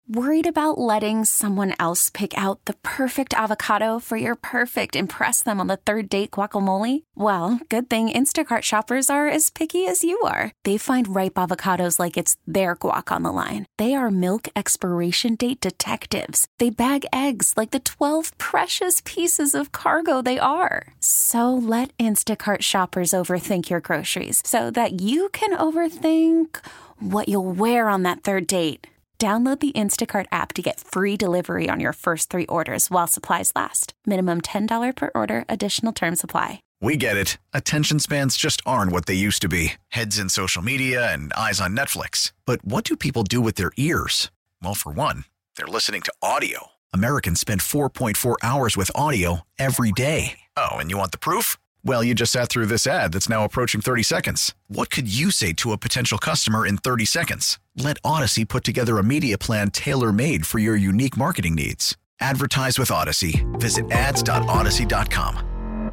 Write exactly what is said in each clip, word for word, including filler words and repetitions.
Worried about letting someone else pick out the perfect avocado for your perfect impress them on the third date guacamole? Well, good thing Instacart shoppers are as picky as you are. They find ripe avocados like it's their guac on the line. They are milk expiration date detectives. They bag eggs like the twelve precious pieces of cargo they are. So let Instacart shoppers overthink your groceries so that you can overthink what you'll wear on that third date. Download the Instacart app to get free delivery on your first three orders while supplies last. Minimum ten dollars per order. Additional terms apply. We get it. Attention spans just aren't what they used to be. Heads in social media and eyes on Netflix. But what do people do with their ears? Well, for one, they're listening to audio. Americans spend four point four hours with audio every day. Oh, and you want the proof? Well, you just sat through this ad that's now approaching thirty seconds. What could you say to a potential customer in thirty seconds? Let Odyssey put together a media plan tailor-made for your unique marketing needs. Advertise with Odyssey. Visit ads dot odyssey dot com.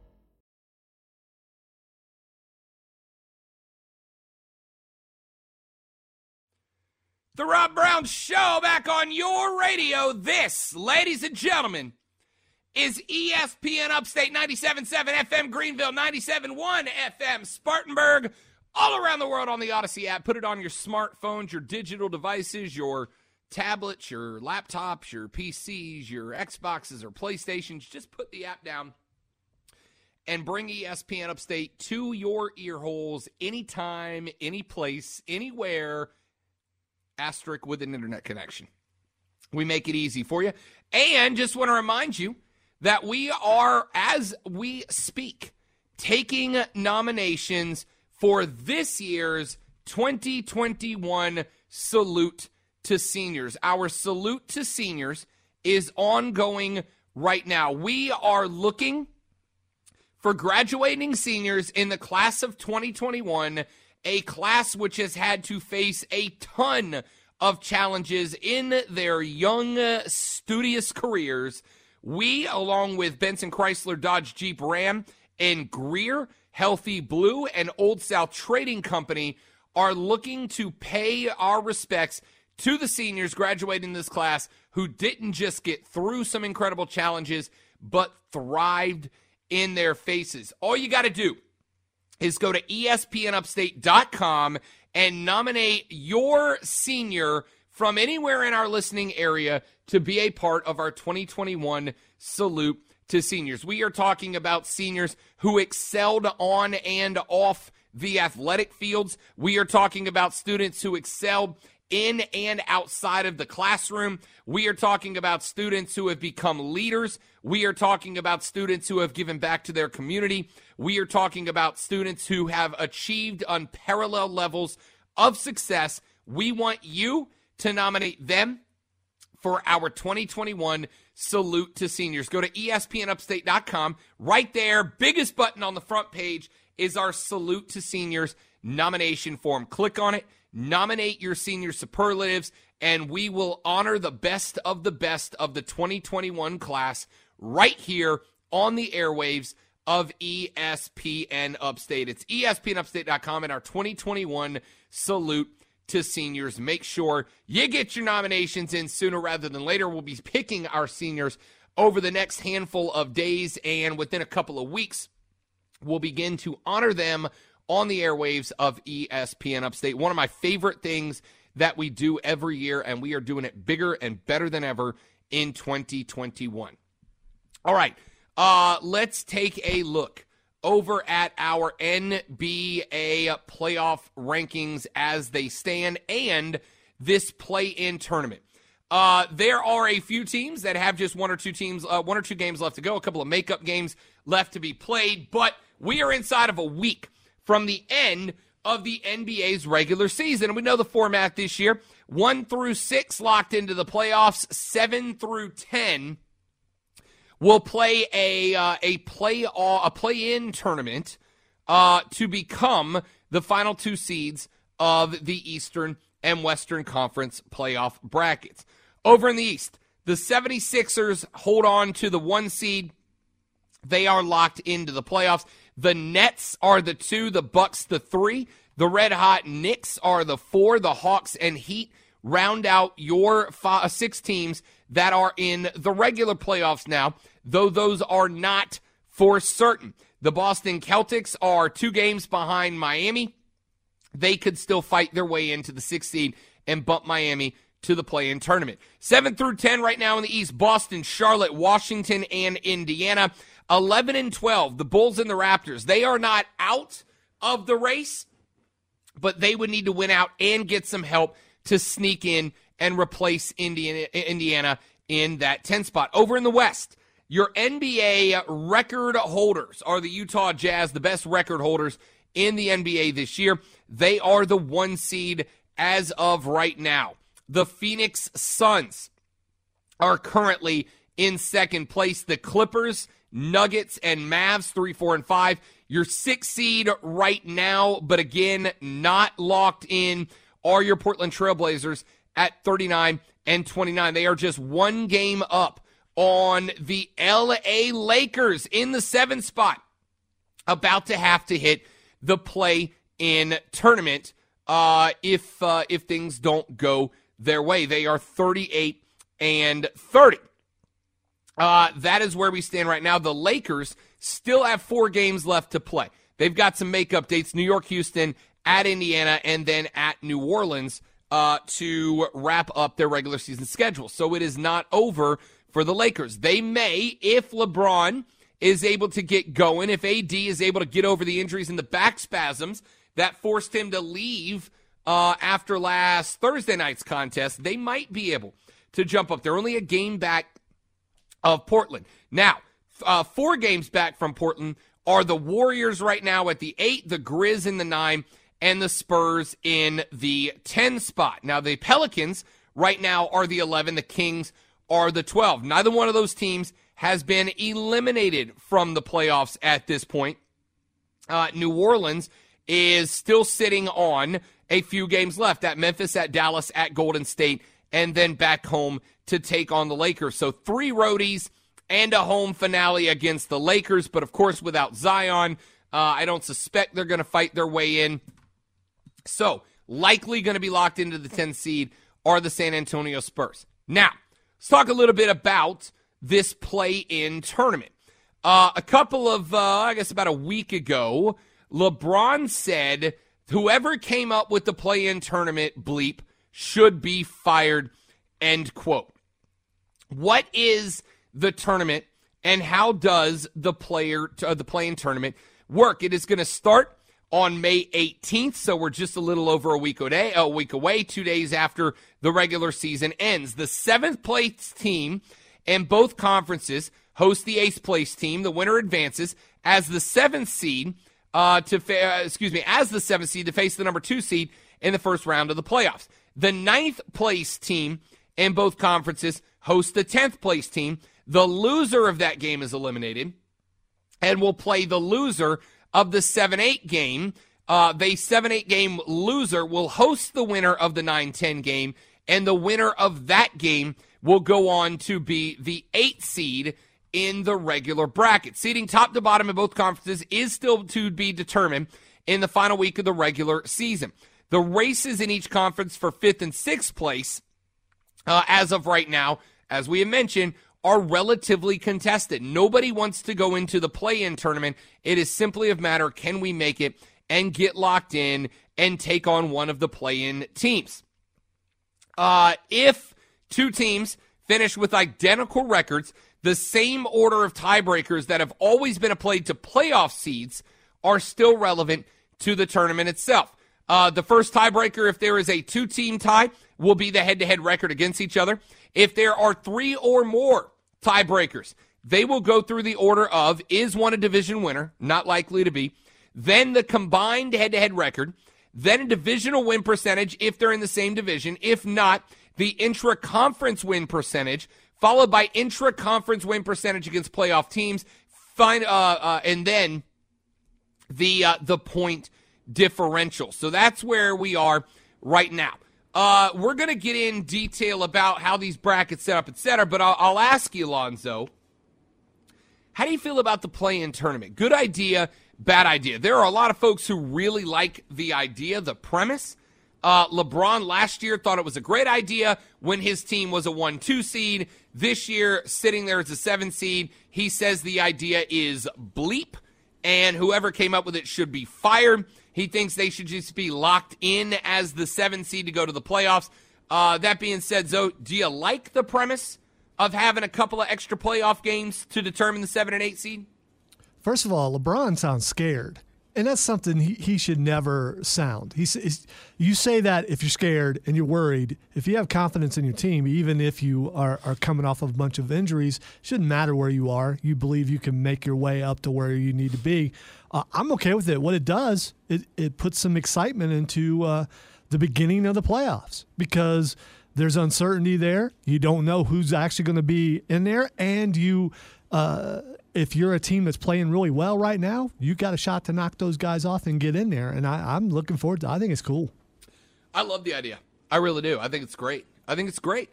The Rob Brown Show back on your radio. This, ladies and gentlemen, is E S P N Upstate ninety-seven point seven F M Greenville, ninety-seven point one F M Spartanburg, all around the world on the Odyssey app. Put it on your smartphones, your digital devices, your tablets, your laptops, your P Cs, your Xboxes or PlayStations. Just put the app down and bring E S P N Upstate to your ear holes anytime, any place, anywhere, asterisk with an internet connection. We make it easy for you. And just want to remind you that we are, as we speak, taking nominations for this year's twenty twenty-one Salute to Seniors. Our Salute to Seniors is ongoing right now. We are looking for graduating seniors in the class of twenty twenty-one, a class which has had to face a ton of challenges in their young, studious careers. We, along with Benson Chrysler, Dodge, Jeep, Ram, and Greer, Healthy Blue, and Old South Trading Company, are looking to pay our respects to the seniors graduating this class who didn't just get through some incredible challenges, but thrived in their faces. All you got to do is go to E S P N upstate dot com and nominate your senior from anywhere in our listening area to be a part of our twenty twenty-one Salute to Seniors. We are talking about seniors who excelled on and off the athletic fields. We are talking about students who excelled in and outside of the classroom. We are talking about students who have become leaders. We are talking about students who have given back to their community. We are talking about students who have achieved unparalleled levels of success. We want you to nominate them for our twenty twenty-one Salute to Seniors. Go to E S P N upstate dot com. Right there, biggest button on the front page is our Salute to Seniors nomination form. Click on it, nominate your senior superlatives, and we will honor the best of the best of the twenty twenty-one class right here on the airwaves of E S P N Upstate. It's E S P N upstate dot com and our twenty twenty-one Salute to Seniors. Make sure you get your nominations in sooner rather than later. We'll be picking our seniors over the next handful of days, and within a couple of weeks, we'll begin to honor them on the airwaves of E S P N Upstate. One of my favorite things that we do every year, and we are doing it bigger and better than ever in twenty twenty-one. All right, uh, let's take a look over at our N B A playoff rankings as they stand and this play-in tournament. Uh, there are a few teams that have just one or two teams, uh, one or two games left to go, a couple of makeup games left to be played, but we are inside of a week from the end of the N B A's regular season. And we know the format this year, one through six locked into the playoffs, seven through ten will play a uh, a play a play-in tournament uh, to become the final two seeds of the Eastern and Western Conference playoff brackets. Over in the East, the seventy-sixers hold on to the one seed. They are locked into the playoffs. The Nets are the two, the Bucks the three. The Red Hot Knicks are the four. The Hawks and Heat round out your five, six teams that are in the regular playoffs now, though those are not for certain. The Boston Celtics are two games behind Miami. They could still fight their way into the sixth seed and bump Miami to the play-in tournament. seven through ten right now in the East, Boston, Charlotte, Washington, and Indiana. eleven and twelve, the Bulls and the Raptors. They are not out of the race, but they would need to win out and get some help to sneak in and replace Indiana, Indiana in that ten spot. Over in the West, your N B A record holders are the Utah Jazz, the best record holders in the N B A this year. They are the one seed as of right now. The Phoenix Suns are currently in second place. The Clippers, Nuggets, and Mavs, three, four, and five. Your sixth seed right now, but again, not locked in, are your Portland Trailblazers at thirty-nine and twenty-nine. They are just one game up on the L A Lakers in the seventh spot, about to have to hit the play-in tournament uh, if uh, if things don't go their way. They are thirty-eight and thirty. Uh, that is where we stand right now. The Lakers still have four games left to play. They've got some makeup dates: New York, Houston, at Indiana, and then at New Orleans uh, to wrap up their regular season schedule. So it is not over for the Lakers. They may, if LeBron is able to get going, if A D is able to get over the injuries and the back spasms that forced him to leave uh, after last Thursday night's contest, they might be able to jump up. They're only a game back of Portland. Now, uh, four games back from Portland are the Warriors right now at the eight, the Grizz in the nine, and the Spurs in the ten spot. Now, the Pelicans right now are the eleven, the Kings are the twelve. Neither one of those teams has been eliminated from the playoffs at this point. Uh, New Orleans is still sitting on a few games left at Memphis, at Dallas, at Golden State, and then back home to take on the Lakers. So three roadies and a home finale against the Lakers. But, of course, without Zion, uh, I don't suspect they're going to fight their way in. So likely going to be locked into the tenth seed are the San Antonio Spurs. Now, let's talk a little bit about this play-in tournament. Uh, a couple of, uh, I guess about a week ago, LeBron said whoever came up with the play-in tournament bleep should be fired, end quote. What is the tournament and how does the player uh, the play-in tournament work? It is going to start on May eighteenth, so we're just a little over a week away, a week away, two days after the regular season ends. The seventh place team in both conferences host the eighth place team. The winner advances as the seventh seed uh, to fa- uh, excuse me as the seventh seed to face the number two seed in the first round of the playoffs. The ninth place team in both conferences host the tenth place team. The loser of that game is eliminated and will play the loser of the seven eight game. Uh, the seven eight game loser will host the winner of the nine ten game, and the winner of that game will go on to be the eighth seed in the regular bracket. Seeding top to bottom in both conferences is still to be determined in the final week of the regular season. The races in each conference for fifth and sixth place, uh, as of right now, as we have mentioned, are relatively contested. Nobody wants to go into the play-in tournament. It is simply a matter, can we make it and get locked in and take on one of the play-in teams? Uh, if two teams finish with identical records, the same order of tiebreakers that have always been applied to playoff seeds are still relevant to the tournament itself. Uh, the first tiebreaker, if there is a two-team tie, will be the head-to-head record against each other. If there are three or more tiebreakers, they will go through the order of, is one a division winner? Not likely to be. Then the combined head-to-head record. Then a divisional win percentage if they're in the same division. If not, the intra-conference win percentage, followed by intra-conference win percentage against playoff teams, find, uh, uh, and then the uh, the point differential. So that's where we are right now. Uh, we're going to get in detail about how these brackets set up, et cetera, but I'll, I'll ask you, Lonzo, how do you feel about the play-in tournament? Good idea, bad idea? There are a lot of folks who really like the idea, the premise Uh, LeBron last year thought it was a great idea when his team was a one two seed. This year, sitting there as a seven seed, he says the idea is bleep, and whoever came up with it should be fired. He thinks they should just be locked in as the seven seed to go to the playoffs. Uh, that being said, Zoe, do you like the premise of having a couple of extra playoff games to determine the seven and eight seed? First of all, LeBron sounds scared. And that's something he, he should never sound. He says, you say that if you're scared and you're worried. If you have confidence in your team, even if you are, are coming off of a bunch of injuries, shouldn't matter where you are. You believe you can make your way up to where you need to be. Uh, I'm okay with it. What it does, it, it puts some excitement into uh, the beginning of the playoffs because there's uncertainty there. You don't know who's actually going to be in there, and you uh, – if you're a team that's playing really well right now, you got a shot to knock those guys off and get in there. And I, I'm looking forward to it. I think it's cool. I love the idea. I really do. I think it's great. I think it's great.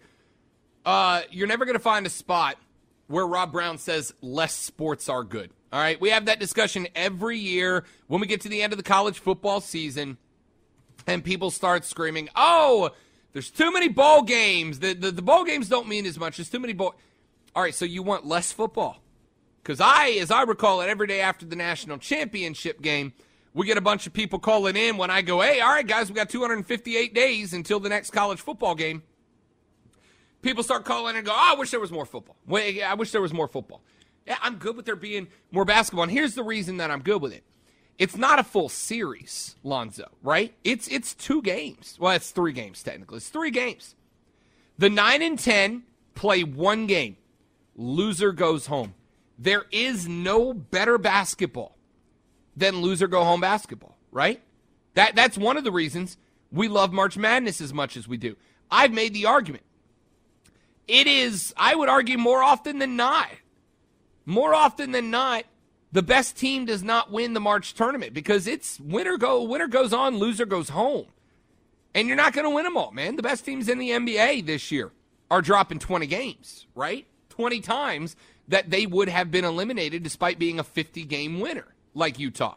Uh, you're never going to find a spot where Rob Brown says less sports are good. All right? We have that discussion every year when we get to the end of the college football season and people start screaming, oh, there's too many bowl games. The, the, the bowl games don't mean as much. There's too many bowl. All right, so you want less football. Because I, as I recall it, every day after the national championship game, we get a bunch of people calling in when I go, hey, all right, guys, we got two hundred fifty-eight days until the next college football game. People start calling and go, oh, I wish there was more football. Wait, I wish there was more football. Yeah, I'm good with there being more basketball. And here's the reason that I'm good with it. It's not a full series, Lonzo, right? It's it's two games. Well, it's three games, technically. It's three games. The nine and ten play one game. Loser goes home. There is no better basketball than loser-go-home basketball, right? That That's one of the reasons we love March Madness as much as we do. I've made the argument. It is, I would argue, more often than not, more often than not, the best team does not win the March tournament because it's winner go winner goes on, loser goes home. And you're not going to win them all, man. The best teams in the N B A this year are dropping twenty games, right? twenty times that they would have been eliminated despite being a fifty-game winner, like Utah.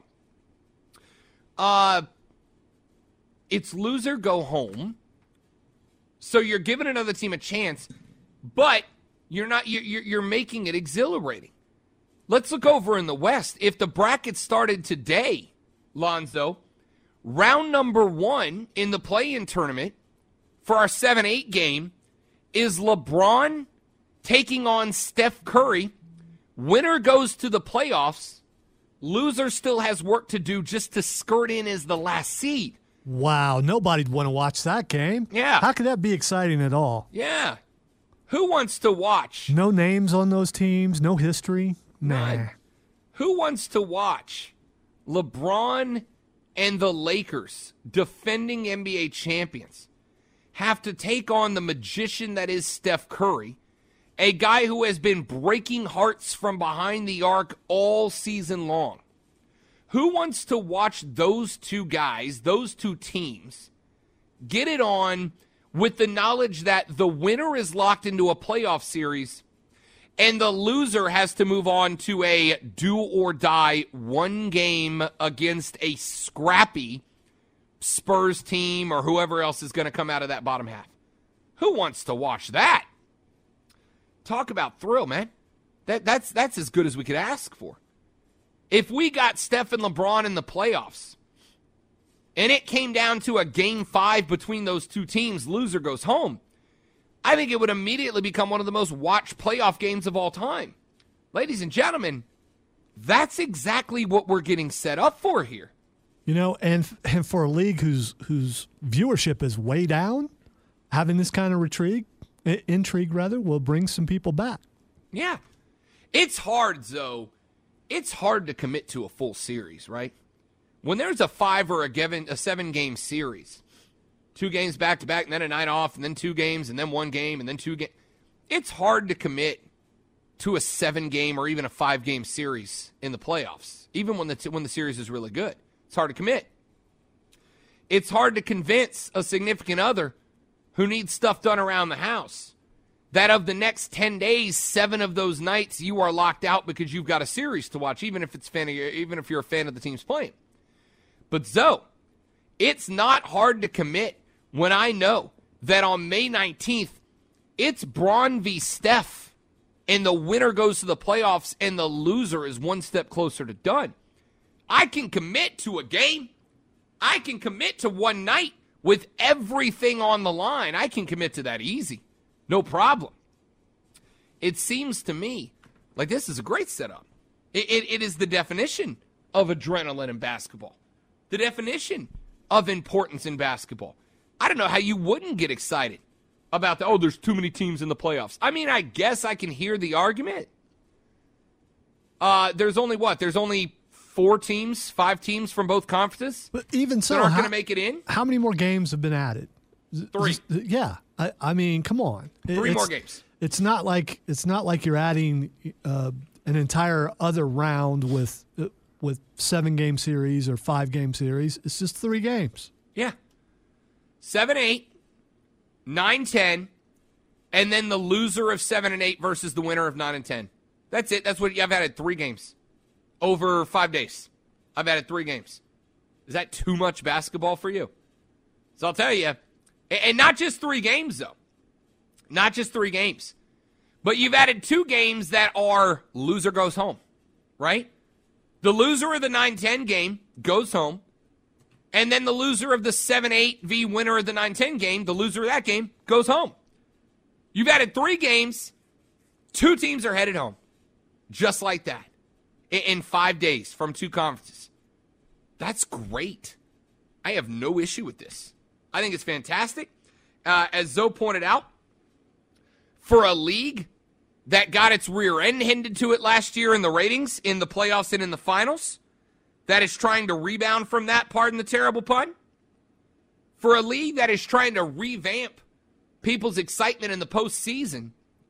Uh, it's loser, go home. So you're giving another team a chance, but you're not. You're, you're making it exhilarating. Let's look over in the West. If the bracket started today, Lonzo, round number one in the play-in tournament for our seven eight game is LeBron taking on Steph Curry. Winner goes to the playoffs. Loser still has work to do just to skirt in as the last seed. Wow, nobody'd want to watch that game. Yeah. How could that be exciting at all? Yeah. Who wants to watch? No names on those teams, no history. Nah. None. Who wants to watch LeBron and the Lakers, defending N B A champions, have to take on the magician that is Steph Curry, a guy who has been breaking hearts from behind the arc all season long? Who wants to watch those two guys, those two teams, get it on with the knowledge that the winner is locked into a playoff series and the loser has to move on to a do-or-die one game against a scrappy Spurs team or whoever else is going to come out of that bottom half? Who wants to watch that? Talk about thrill, man. That, that's, that's as good as we could ask for. If we got Steph and LeBron in the playoffs and it came down to a game five between those two teams, loser goes home, I think it would immediately become one of the most watched playoff games of all time. Ladies and gentlemen, that's exactly what we're getting set up for here. You know, and and for a league whose whose viewership is way down, having this kind of intrigue, intrigue rather, will bring some people back. Yeah. It's hard, though. It's hard to commit to a full series, right? When there's a five or a given a seven-game series, two games back-to-back, and then a night off, and then two games, and then one game, and then two games. It's hard to commit to a seven-game or even a five-game series in the playoffs, even when the t- when the series is really good. It's hard to commit. It's hard to convince a significant other who needs stuff done around the house that of the next ten days, seven of those nights you are locked out because you've got a series to watch, even if it's fan of, even if you're a fan of the team's playing. But Zoe, it's not hard to commit when I know that on May nineteenth, it's Braun v. Steph, and the winner goes to the playoffs, and the loser is one step closer to done. I can commit to a game. I can commit to one night with everything on the line. I can commit to that easy. No problem. It seems to me like this is a great setup. It, it, it is the definition of adrenaline in basketball, the definition of importance in basketball. I don't know how you wouldn't get excited about the, oh, there's too many teams in the playoffs. I mean, I guess I can hear the argument. Uh, there's only what? There's only four teams, five teams from both conferences. But even so, that aren't going to make it in. How many more games have been added? Three. Yeah, I, I mean, come on. Three it's, more games. It's not like it's not like you're adding uh, an entire other round with uh, with seven game series or five game series. It's just three games. Yeah. Seven, eight, nine, ten, and then the loser of seven and eight versus the winner of nine and ten. That's it. That's what I've added three games over five days. I've added three games. Is that too much basketball for you? So I'll tell you, and not just three games though, not just three games, but you've added two games that are loser goes home, right? The loser of the nine ten game goes home. And then the loser of the seven eight v winner of the nine ten game, the loser of that game, goes home. You've added three games. Two teams are headed home. Just like that. In five days from two conferences. That's great. I have no issue with this. I think it's fantastic. Uh, as Zoe pointed out, for a league that got its rear end handed to it last year in the ratings, in the playoffs and in the finals, that is trying to rebound from that, pardon the terrible pun, for a league that is trying to revamp people's excitement in the postseason,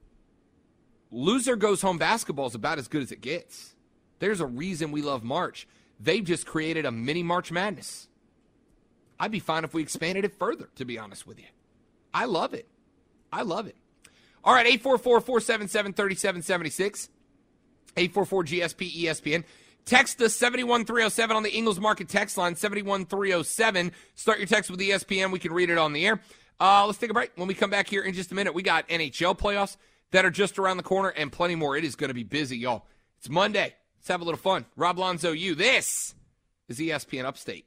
loser goes home basketball is about as good as it gets. There's a reason we love March. They've just created a mini March Madness. I'd be fine if we expanded it further, to be honest with you. I love it. I love it. All right, eight four four, four seven seven, three seven seven six, eight four four G S P E S P N. Text us seven one three oh seven on the Ingles Market text line, seven one three oh seven. Start your text with E S P N. We can read it on the air. Uh, let's take a break. When we come back here in just a minute, we got N H L playoffs that are just around the corner and plenty more. It is going to be busy, y'all. It's Monday. Let's have a little fun. Rob Lonzo, you. This is E S P N Upstate.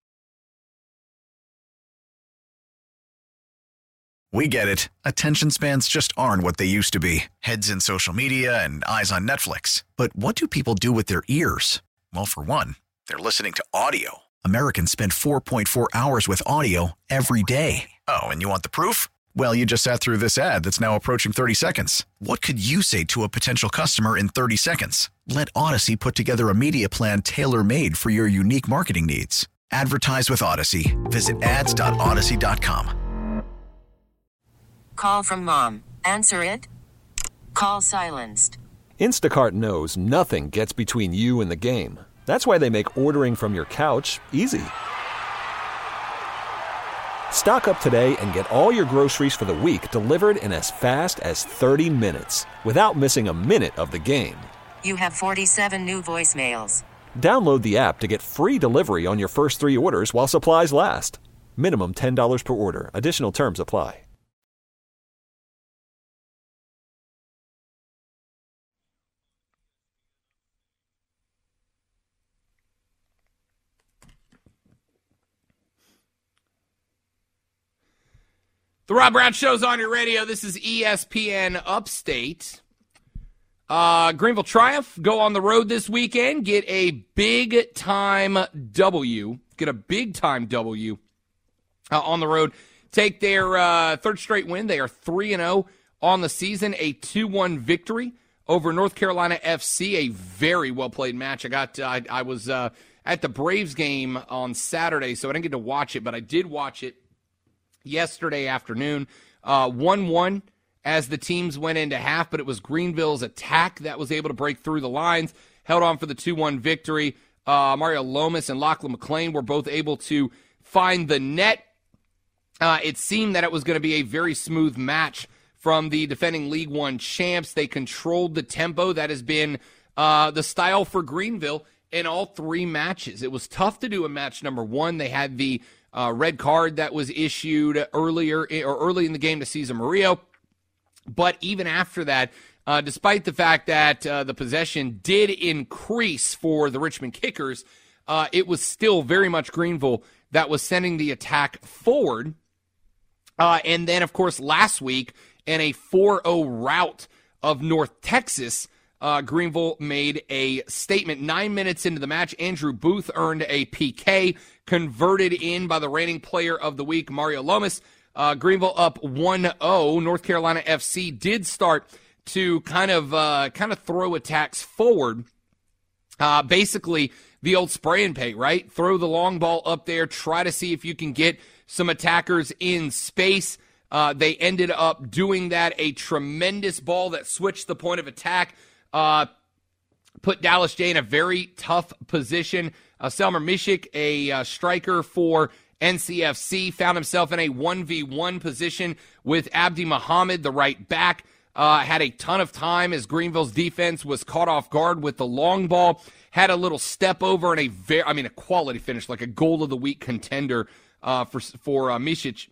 We get it. Attention spans just aren't what they used to be. Heads in social media and eyes on Netflix. But what do people do with their ears? Well, for one, they're listening to audio. Americans spend four point four hours with audio every day. Oh, and you want the proof? Well, you just sat through this ad that's now approaching thirty seconds. What could you say to a potential customer in thirty seconds? Let Odyssey put together a media plan tailor-made for your unique marketing needs. Advertise with Odyssey. Visit ads dot odyssey dot com. Call from mom. Answer it. Call silenced. Instacart knows nothing gets between you and the game. That's why they make ordering from your couch easy. Stock up today and get all your groceries for the week delivered in as fast as thirty minutes without missing a minute of the game. You have forty-seven new voicemails. Download the app to get free delivery on your first three orders while supplies last. Minimum ten dollars per order. Additional terms apply. The Rob Brown Show's on your radio. This is E S P N Upstate. Uh, Greenville Triumph go on the road this weekend. Get a big-time W. Get a big-time W uh, on the road. Take their uh, third straight win. They are three and oh on the season. A two one victory over North Carolina F C. A very well-played match. I got. Uh, I, I was uh, at the Braves game on Saturday, so I didn't get to watch it, but I did watch it yesterday afternoon. uh, one one as the teams went into half, but it was Greenville's attack that was able to break through the lines, held on for the two one victory. Uh, Mario Lomas and Lachlan McClain were both able to find the net. Uh, it seemed that it was going to be a very smooth match from the defending League One champs. They controlled the tempo. That has been uh, the style for Greenville in all three matches. It was tough to do in match number one. They had the uh, red card that was issued earlier in, or early in the game to Cesar Murillo. But even after that, uh, despite the fact that uh, the possession did increase for the Richmond Kickers, uh, it was still very much Greenville that was sending the attack forward. Uh, and then, of course, last week in a four oh rout of North Texas, uh, Greenville made a statement. Nine minutes into the match, Andrew Booth earned a P K, converted in by the reigning player of the week, Mario Lomas. Uh, Greenville up one oh. North Carolina F C did start to kind of uh, kind of throw attacks forward. Uh, basically, the old spray and pay, right? Throw the long ball up there, try to see if you can get some attackers in space. Uh, they ended up doing that. A tremendous ball that switched the point of attack, uh, put Dallas J in a very tough position. Uh, Selmer Mishik, a uh, striker for N C F C, found himself in a one v one position with Abdi Muhammad, the right back. Uh, had a ton of time as Greenville's defense was caught off guard with the long ball. Had a little step over and a very, I mean, a quality finish, like a goal of the week contender uh, for for uh, Mishik.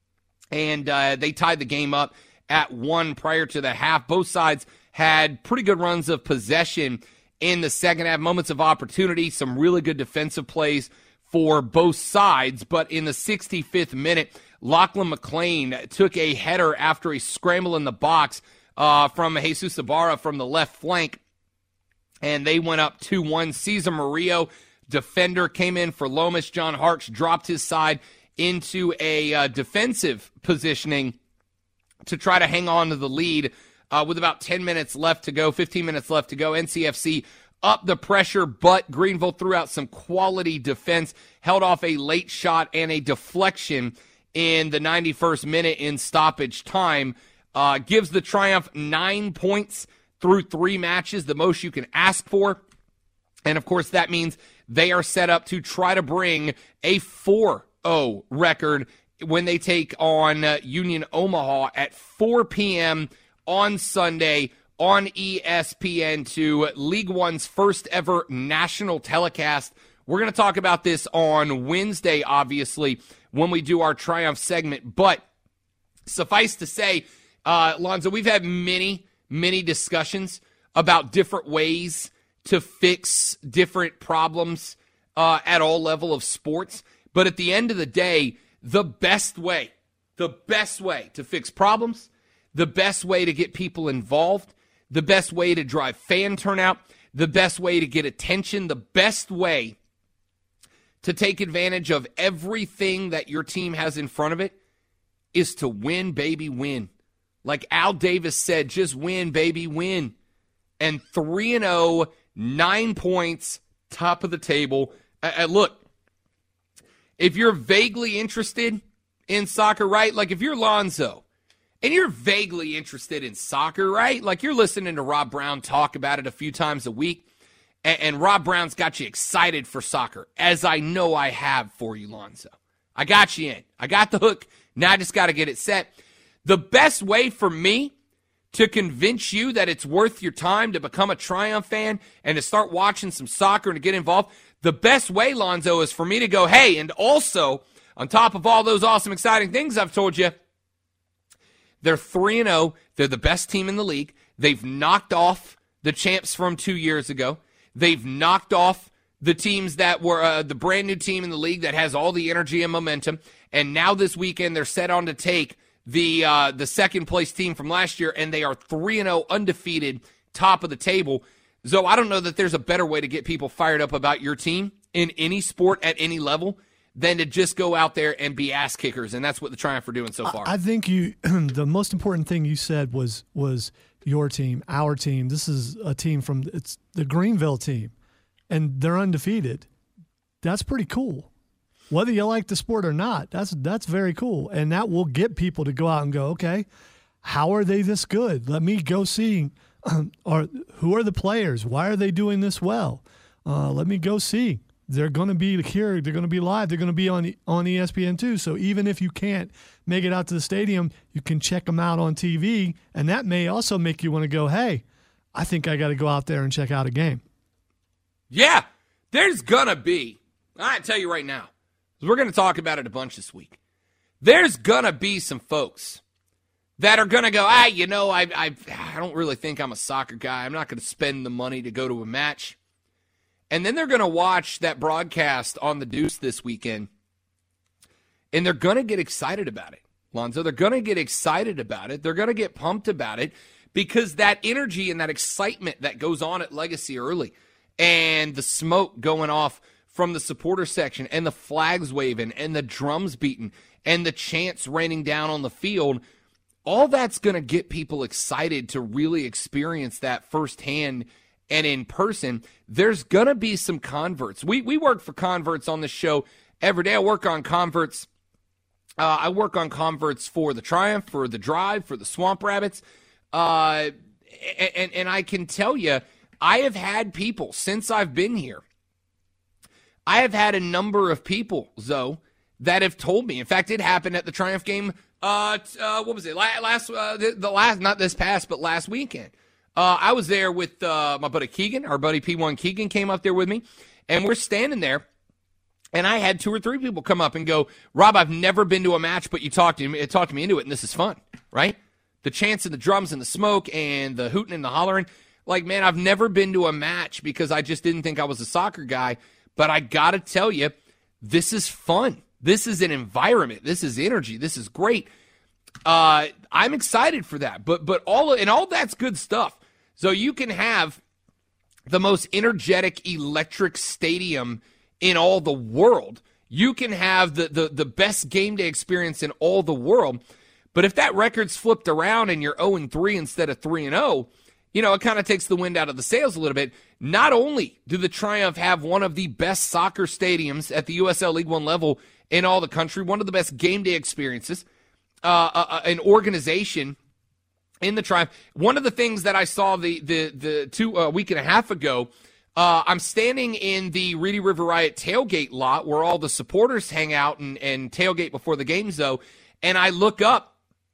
And uh, they tied the game up at one prior to the half. Both sides had pretty good runs of possession in the second half, moments of opportunity, some really good defensive plays for both sides. But in the sixty-fifth minute, Lachlan McLean took a header after a scramble in the box uh, from Jesus Ibarra from the left flank, and they went up two one. Cesar Murillo, defender, came in for Lomas. John Hartz dropped his side into a uh, defensive positioning to try to hang on to the lead uh, with about ten minutes left to go, fifteen minutes left to go. N C F C up the pressure, but Greenville threw out some quality defense, held off a late shot and a deflection in the ninety-first minute in stoppage time. Uh, gives the Triumph nine points through three matches, the most you can ask for. And, of course, that means they are set up to try to bring a four oh record when they take on uh, Union Omaha at four p.m. on Sunday on E S P N two, League One's first ever national telecast. We're going to talk about this on Wednesday, obviously, when we do our Triumph segment. But suffice to say, uh, Lonzo, we've had many, many discussions about different ways to fix different problems uh, at all level of sports. But at the end of the day, the best way, the best way to fix problems, the best way to get people involved, the best way to drive fan turnout, the best way to get attention, the best way to take advantage of everything that your team has in front of it is to win, baby, win. Like Al Davis said, just win, baby, win. And three and oh, nine points, top of the table. Uh, look, if you're vaguely interested in soccer, right? Like if you're Lonzo and you're vaguely interested in soccer, right? Like you're listening to Rob Brown talk about it a few times a week, and, and Rob Brown's got you excited for soccer, as I know I have for you, Lonzo. I got you in. I got the hook. Now I just got to get it set. The best way for me to convince you that it's worth your time to become a Triumph fan and to start watching some soccer and to get involved, the best way, Lonzo, is for me to go, hey, and also, on top of all those awesome, exciting things I've told you, they're three and oh. They're the best team in the league. They've knocked off the champs from two years ago. They've knocked off the teams that were uh, the brand new team in the league that has all the energy and momentum. And now this weekend, they're set on to take the uh, the second place team from last year, and they are three and oh, undefeated, top of the table. So I don't know that there's a better way to get people fired up about your team in any sport at any level than to just go out there and be ass kickers, and that's what the Triumph are doing so far. I think you the most important thing you said was was your team, our team. This is a team from it's the Greenville team, and they're undefeated. That's pretty cool. Whether you like the sport or not, that's that's very cool, and that will get people to go out and go, okay, how are they this good? Let me go see. Um, or who are the players? Why are they doing this well? Uh, let me go see. They're going to be here. They're going to be live. They're going to be on on E S P N two. So even if you can't make it out to the stadium, you can check them out on T V, and that may also make you want to go, hey, I think I got to go out there and check out a game. Yeah, there's going to be, I tell you right now, We're going to talk about it a bunch this week. There's going to be some folks that are going to go, ah, you know, I, I, I don't really think I'm a soccer guy. I'm not going to spend the money to go to a match. And then they're going to watch that broadcast on the Deuce this weekend, and they're going to get excited about it, Lonzo. They're going to get excited about it. They're going to get pumped about it because that energy and that excitement that goes on at Legacy early and the smoke going off from the supporter section and the flags waving and the drums beating and the chants raining down on the field, all that's going to get people excited to really experience that firsthand and in person. There's going to be some converts. We we work for converts on this show every day. I work on converts. Uh, I work on converts for the Triumph, for the Drive, for the Swamp Rabbits. Uh, and, and I can tell you, I have had people since I've been here. I have had a number of people, Zoe, that have told me. In fact, it happened at the Triumph game. Uh, uh what was it? Last, uh, the, the last, not this past, but last weekend. Uh, I was there with uh, my buddy Keegan. Our buddy P one Keegan came up there with me, and we're standing there. And I had two or three people come up and go, Rob, I've never been to a match, but you talked to me, talked me into it, and this is fun, right? The chants and the drums and the smoke and the hooting and the hollering. Like, man, I've never been to a match because I just didn't think I was a soccer guy. But I got to tell you, this is fun. This is an environment. This is energy. This is great. Uh, I'm excited for that. But but all and all that's good stuff. So you can have the most energetic, electric stadium in all the world. You can have the, the, the best game day experience in all the world. But if that record's flipped around and you're oh and three instead of three and oh, you know, it kind of takes the wind out of the sails a little bit. Not only do the Triumph have one of the best soccer stadiums at the U S L League One level in all the country, one of the best game day experiences, uh, uh, an organization in the Triumph. One of the things that I saw the the the two uh, week and a half ago, uh, I'm standing in the Reedy River Riot tailgate lot where all the supporters hang out and, and tailgate before the games, though, and I look up,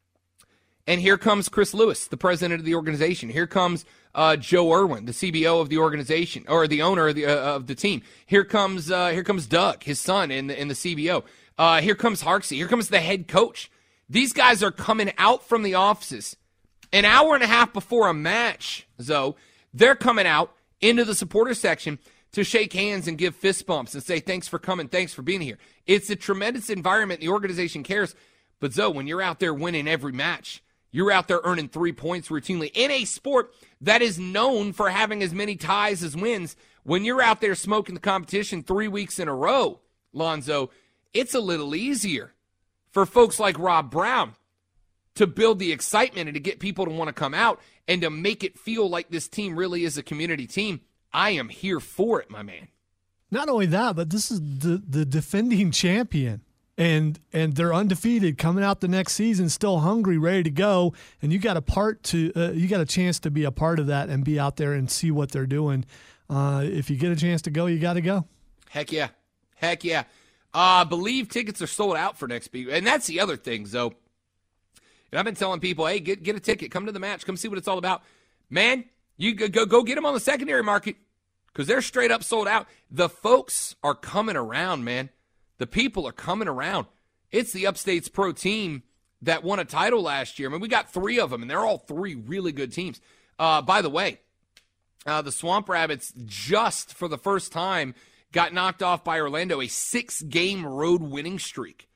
and here comes Chris Lewis, the president of the organization. Here comes uh, Joe Irwin, the C B O of the organization, or the owner of the uh, of the team. Here comes uh, here comes Doug, his son, in the in the C B O. Uh, here comes Harksey. Here comes the head coach. These guys are coming out from the offices an hour and a half before a match, Zoe. They're coming out into the supporter section to shake hands and give fist bumps and say, thanks for coming, thanks for being here. It's a tremendous environment. The organization cares. But, Zoe, when you're out there winning every match, you're out there earning three points routinely in a sport that is known for having as many ties as wins. When you're out there smoking the competition three weeks in a row, Lonzo, it's a little easier for folks like Rob Brown to build the excitement and to get people to want to come out and to make it feel like this team really is a community team. I am here for it, my man. Not only that, but this is the, the defending champion. And and they're undefeated, coming out the next season, still hungry, ready to go. And you got a part to, uh, you got a chance to be a part of that and be out there and see what they're doing. Uh, if you get a chance to go, you got to go. Heck yeah, heck yeah. I uh, believe tickets are sold out for next week, and that's the other thing, Zoe. And I've been telling people, hey, get get a ticket, come to the match, come see what it's all about. Man, you go go, go get them on the secondary market because they're straight up sold out. The folks are coming around, man. The people are coming around. It's the Upstate's Pro team that won a title last year. I mean, we got three of them, and they're all three really good teams. Uh, by the way, uh, the Swamp Rabbits just for the first time got knocked off by Orlando, a six-game road winning streak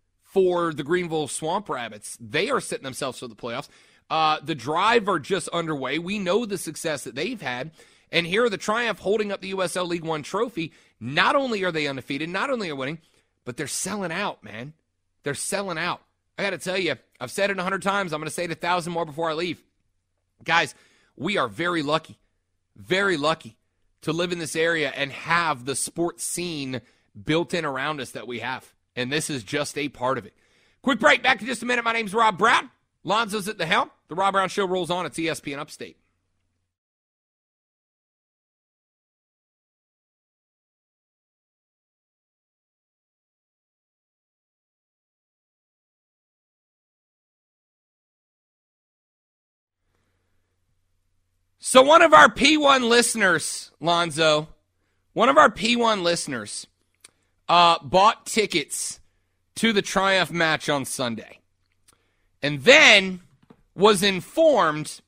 for the Greenville Swamp Rabbits. They are setting themselves for the playoffs. Uh, the Drive are just underway. We know the success that they've had. And here are the Triumph holding up the U S L League One trophy. Not only are they undefeated, not only are winning, but they're selling out, man. They're selling out. I got to tell you, I've said it a hundred times. I'm going to say it a thousand more before I leave. Guys, we are very lucky, very lucky to live in this area and have the sports scene built in around us that we have. And this is just a part of it. Quick break. Back in just a minute. My name's Rob Brown. Lonzo's at the helm. The Rob Brown Show rolls on. It's E S P N Upstate. So one of our P one listeners, Lonzo, one of our P one listeners uh, bought tickets to the Triumph match on Sunday, and then was informed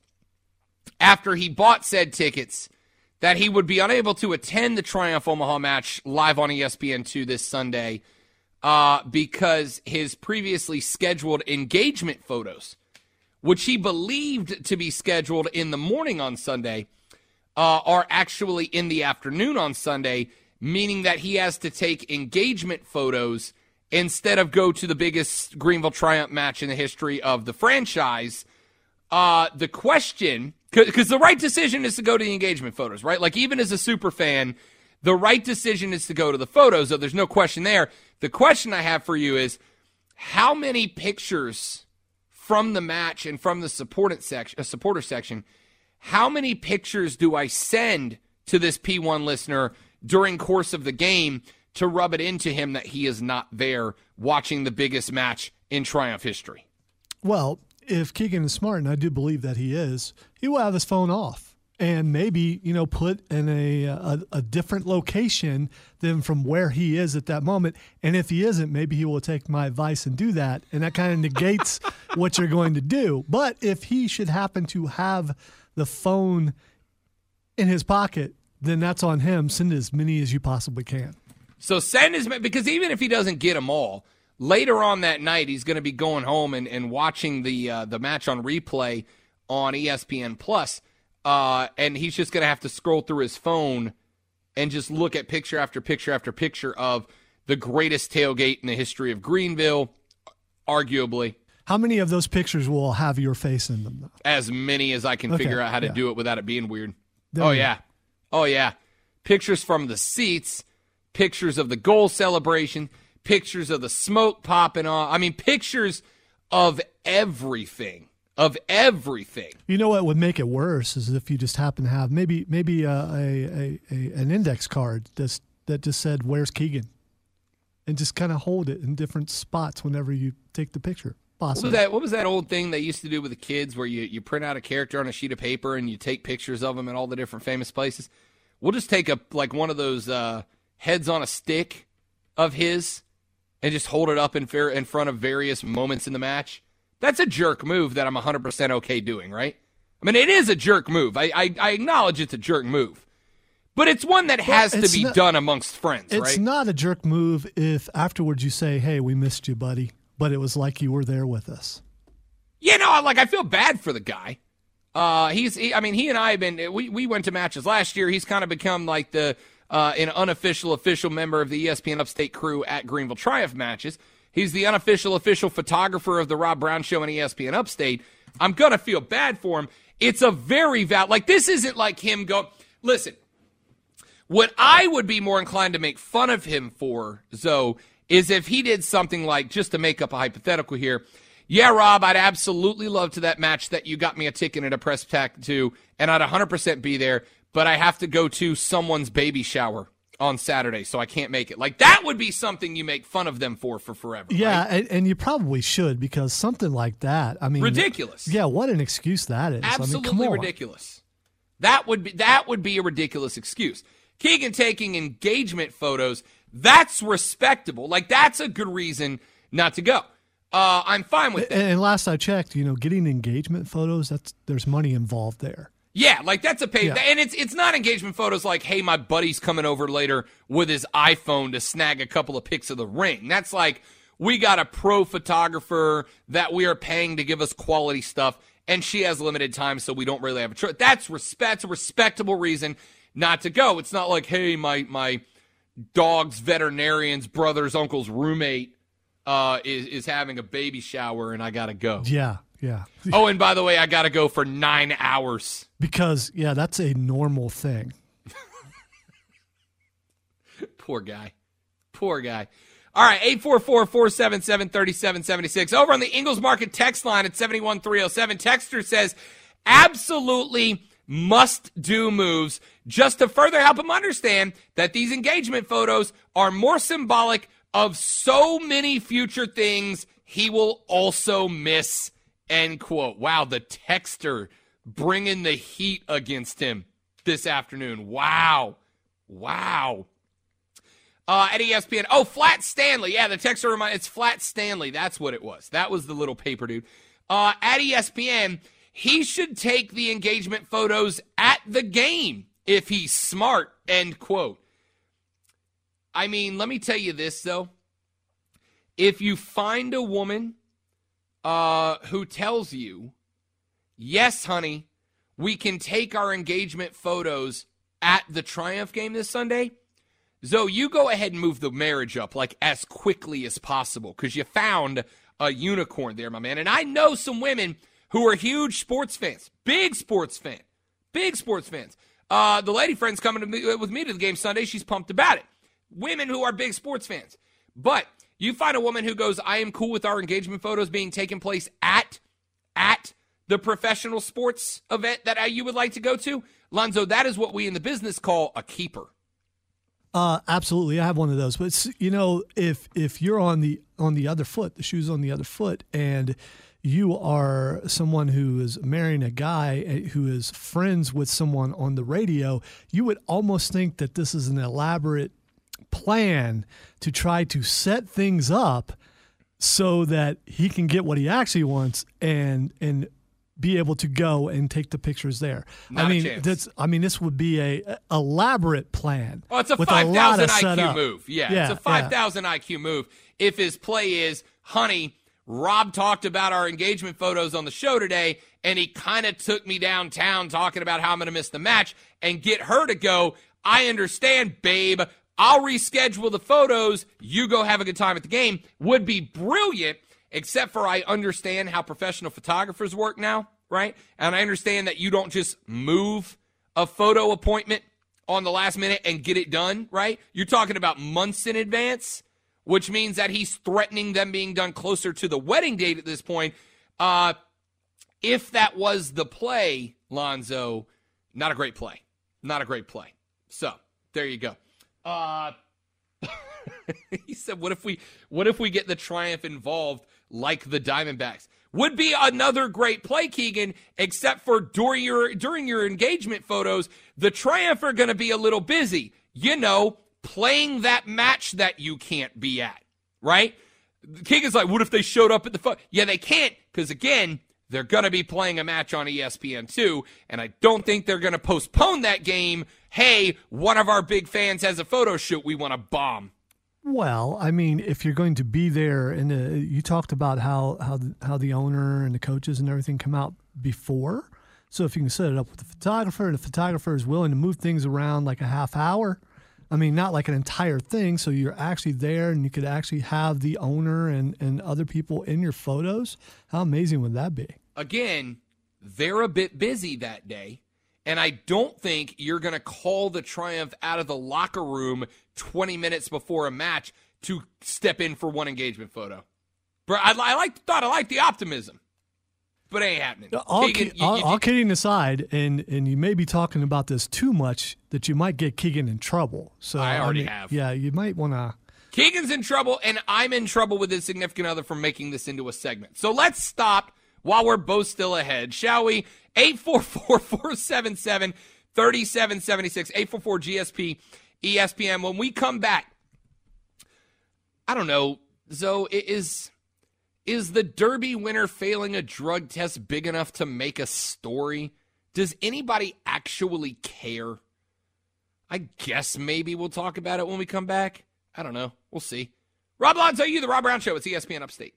after he bought said tickets that he would be unable to attend the Triumph Omaha match live on E S P N two this Sunday uh, because his previously scheduled engagement photos, which he believed to be scheduled in the morning on Sunday, uh, are actually in the afternoon on Sunday, meaning that he has to take engagement photos instead of go to the biggest Greenville Triumph match in the history of the franchise. Uh, the question, because the right decision is to go to the engagement photos, right? Like, even as a super fan, the right decision is to go to the photos, so there's no question there. The question I have for you is, how many pictures from the match and from the supported section, uh, supporter section, how many pictures do I send to this P one listener during course of the game to rub it into him that he is not there watching the biggest match in Triumph history? Well, if Keegan is smart, and I do believe that he is, he will have his phone off and maybe, you know, put in a, a a different location than from where he is at that moment. And if he isn't, maybe he will take my advice and do that. And that kind of negates what you're going to do. But if he should happen to have the phone in his pocket, then that's on him. Send as many as you possibly can. So send as many, because even if he doesn't get them all, later on that night he's going to be going home and, and watching the uh, the match on replay on E S P N Plus, uh, and he's just going to have to scroll through his phone and just look at picture after picture after picture of the greatest tailgate in the history of Greenville, arguably. How many of those pictures will have your face in them, though? As many as I can Okay, figure out how to yeah. do it without it being weird. There Oh, you go. yeah. Oh, yeah. Pictures from the seats, pictures of the goal celebration, pictures of the smoke popping off. I mean, pictures of everything, of everything. You know what would make it worse is if you just happen to have maybe maybe a, a, a, a an index card that's, that just said, "Where's Keegan?" and just kind of hold it in different spots whenever you take the picture. What Possibly. was that? What was that old thing they used to do with the kids, where you, you print out a character on a sheet of paper and you take pictures of them in all the different famous places? We'll just take a like one of those uh, heads on a stick of his and just hold it up in fair, in front of various moments in the match. That's a jerk move that I'm one hundred percent okay doing, right? I mean, it is a jerk move. I I, I acknowledge it's a jerk move, but it's one that has to it's be not- done amongst friends, It's right? not a jerk move if afterwards you say, "Hey, we missed you, buddy," but it was like you were there with us. You know, like, I feel bad for the guy. Uh, he's, he, I mean, he and I have been, we, we went to matches last year. He's kind of become like the, uh, an unofficial, official member of the E S P N Upstate crew at Greenville Triumph matches. He's the unofficial, official photographer of the Rob Brown Show and E S P N Upstate. I'm going to feel bad for him. It's a very valid, like, this isn't like him go, listen, what I would be more inclined to make fun of him for, Zoe, is if he did something like, just to make up a hypothetical here, yeah, Rob, I'd absolutely love to that match that you got me a ticket and a press pack to, and I'd one hundred percent be there, but I have to go to someone's baby shower on Saturday, so I can't make it. Like, that would be something you make fun of them for for forever. Yeah, right? and, and you probably should, because something like that, I mean, Ridiculous. Yeah, what an excuse that is. Absolutely I mean, come on. ridiculous. That would be that would be a ridiculous excuse. Keegan taking engagement photos, that's respectable. Like, that's a good reason not to go. Uh, I'm fine with that. And, and last I checked, you know, getting engagement photos, that's there's money involved there. Yeah, like, that's a pay. Yeah. And it's it's not engagement photos like, hey, my buddy's coming over later with his iPhone to snag a couple of pics of the ring. That's like, we got a pro photographer that we are paying to give us quality stuff, and she has limited time, so we don't really have a choice. That's, res- that's a respectable reason not to go. It's not like, hey, my my dog's veterinarian's brother's uncle's roommate uh, is, is having a baby shower, and I got to go. Yeah, yeah. Oh, and by the way, I got to go for nine hours. Because, yeah, that's a normal thing. Poor guy. Poor guy. All right, eight four four, four seven seven, three seven seven six. Over on the Ingles Market text line at seven one three oh seven, texter says, absolutely must-do moves just to further help him understand that these engagement photos are more symbolic of so many future things he will also miss, end quote. Wow, the texter bringing the heat against him this afternoon. Wow. Wow. Uh, at E S P N. Oh, Flat Stanley. Yeah, the texter remind it's Flat Stanley. That's what it was. That was the little paper dude. Uh, at E S P N, he should take the engagement photos at the game if he's smart, end quote. I mean, let me tell you this, though. If you find a woman uh, who tells you, yes, honey, we can take our engagement photos at the Triumph game this Sunday, Zoe, you go ahead and move the marriage up like as quickly as possible because you found a unicorn there, my man. And I know some women who are huge sports fans, big sports fan, big sports fans. Uh, the lady friend's coming to me, with me to the game Sunday. She's pumped about it. Women who are big sports fans. But you find a woman who goes, I am cool with our engagement photos being taken place at, at the professional sports event that you would like to go to. Lonzo, that is what we in the business call a keeper. Uh, absolutely, I have one of those. But you know, if if you're on the on the other foot, the shoe's on the other foot, and you are someone who is marrying a guy who is friends with someone on the radio, you would almost think that this is an elaborate plan to try to set things up so that he can get what he actually wants and and be able to go and take the pictures there. Not I mean, a chance. that's I mean, this would be a, a elaborate plan. Oh, it's a with five thousand I Q setup. move. Yeah, yeah, it's a five thousand yeah. I Q move. If his play is, honey, Rob talked about our engagement photos on the show today, and he kind of took me downtown talking about how I'm going to miss the match, and get her to go, I understand, babe. I'll reschedule the photos. You go have a good time at the game. Would be brilliant, except for I understand how professional photographers work now, right? And I understand that you don't just move a photo appointment on the last minute and get it done, right? You're talking about months in advance, which means that he's threatening them being done closer to the wedding date at this point. Uh, if that was the play, Lonzo, not a great play. Not a great play. So, there you go. Uh, he said, what if we what if we get the Triumph involved like the Diamondbacks? Would be another great play, Keegan, except for during your during your engagement photos, the Triumph are going to be a little busy, you know, playing that match that you can't be at, right? Keegan's like, what if they showed up at the photo? Yeah, they can't, because again, they're going to be playing a match on E S P N two, and I don't think they're going to postpone that game. Hey, one of our big fans has a photo shoot we want to bomb. Well, I mean, if you're going to be there, and uh, you talked about how how the, how the owner and the coaches and everything come out before. So if you can set it up with the photographer, and the photographer is willing to move things around like a half hour, I mean, not like an entire thing, so you're actually there and you could actually have the owner and, and other people in your photos. How amazing would that be? Again, they're a bit busy that day. And I don't think you're going to call the Triumph out of the locker room twenty minutes before a match to step in for one engagement photo. Bro, I, I like thought I like the optimism, but it ain't happening. All, Keegan, ki- you, all, you, all kidding aside, and, and you may be talking about this too much that you might get Keegan in trouble. So I already mean, have. Yeah, you might want to. Keegan's in trouble, and I'm in trouble with his significant other for making this into a segment. So let's stop while we're both still ahead, shall we? eight four four, four seven seven, three seven seven six, eight four four G S P, E S P N. When we come back, I don't know, Zoe, is, is the Derby winner failing a drug test big enough to make a story? Does anybody actually care? I guess maybe we'll talk about it when we come back. I don't know. We'll see. Rob Lonzo, you, the Rob Brown Show. It's E S P N Upstate.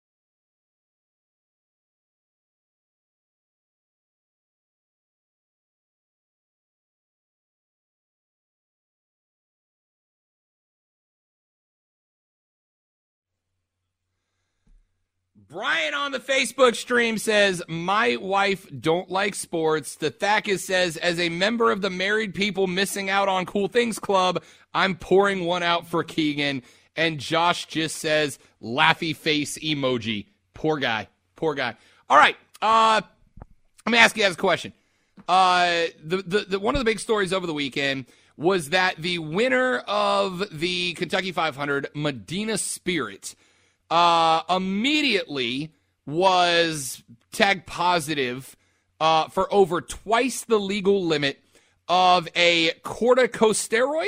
Brian on the Facebook stream says, my wife don't like sports. The Thakis says, as a member of the Married People Missing Out on Cool Things Club, I'm pouring one out for Keegan. And Josh just says, laughy face emoji. Poor guy. Poor guy. All right. Uh, let me ask you guys a question. Uh, the, the, the one of the big stories over the weekend was that the winner of the Kentucky five hundred, Medina Spirit, Uh, immediately was tagged positive uh, for over twice the legal limit of a corticosteroid.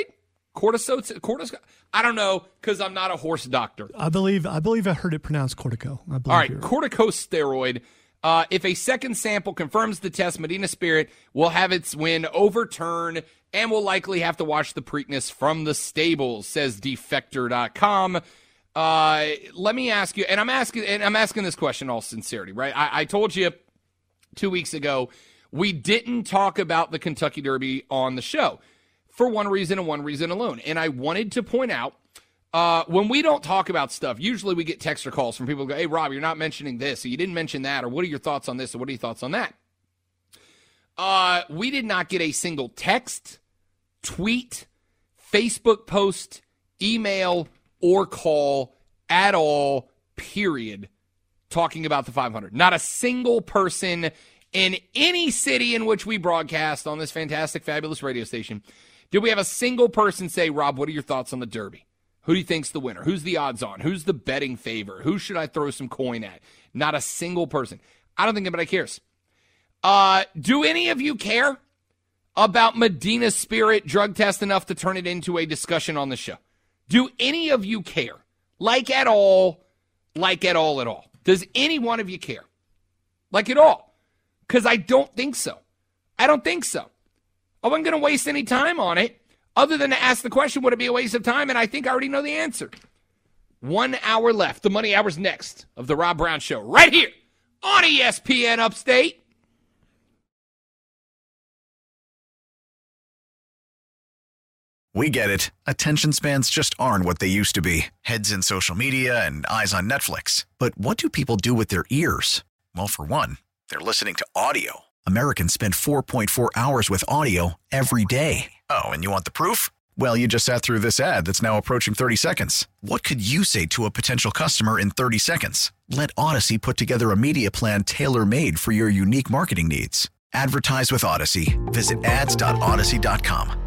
Cortisone? Cortisone? I don't know because I'm not a horse doctor. I believe I believe I heard it pronounced cortico. I believe All right, you're- corticosteroid. Uh, if a second sample confirms the test, Medina Spirit will have its win overturned and will likely have to watch the Preakness from the stables, says defector dot com. Uh, let me ask you, and I'm asking, and I'm asking this question in all sincerity, right? I, I told you two weeks ago we didn't talk about the Kentucky Derby on the show for one reason and one reason alone, and I wanted to point out. Uh, when we don't talk about stuff, usually we get text or calls from people who go, hey, Rob, you're not mentioning this, or you didn't mention that, or what are your thoughts on this, or what are your thoughts on that? Uh, we did not get a single text, tweet, Facebook post, email, or call at all, period, talking about the five hundred. Not a single person in any city in which we broadcast on this fantastic, fabulous radio station did we have a single person say, Rob, what are your thoughts on the Derby? Who do you think's the winner? Who's the odds on? Who's the betting favor? Who should I throw some coin at? Not a single person. I don't think anybody cares. Uh, do any of you care about Medina Spirit drug test enough to turn it into a discussion on the show? Do any of you care? Like at all? Like at all at all? Does any one of you care? Like at all? Because I don't think so. I don't think so. I wasn't going to waste any time on it. Other than to ask the question, would it be a waste of time? And I think I already know the answer. One hour left. The Money Hour's next of the Rob Brown Show. Right here on E S P N Upstate. We get it. Attention spans just aren't what they used to be. Heads in social media and eyes on Netflix. But what do people do with their ears? Well, for one, they're listening to audio. Americans spend four point four hours with audio every day. Oh, and you want the proof? Well, you just sat through this ad that's now approaching thirty seconds. What could you say to a potential customer in thirty seconds? Let Odyssey put together a media plan tailor-made for your unique marketing needs. Advertise with Odyssey. Visit ads dot odyssey dot com.